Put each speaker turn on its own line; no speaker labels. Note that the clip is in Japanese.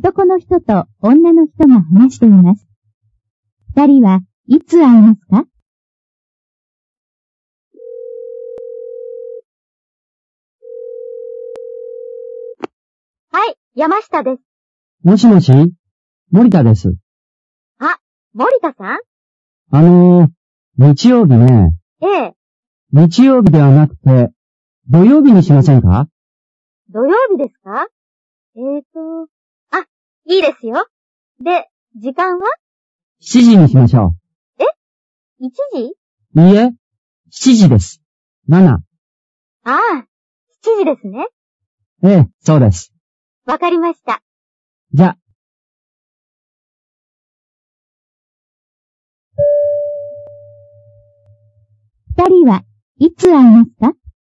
男の人と女の人が話しています。二人はいつ会いますか？
はい、山下です。
もしもし、森田です。
あ、森田さん？
日曜日ね。
ええ、
日曜日ではなくて、土曜日にしませんか？
土曜日ですか？あ、いいですよ。で、時間は？
7時にしましょ
1 時？
う。いいえ、7時です。7。
ああ、7時ですね。
ええ、そうです。
わかりました。
じゃ。
二人はいつ会いますか？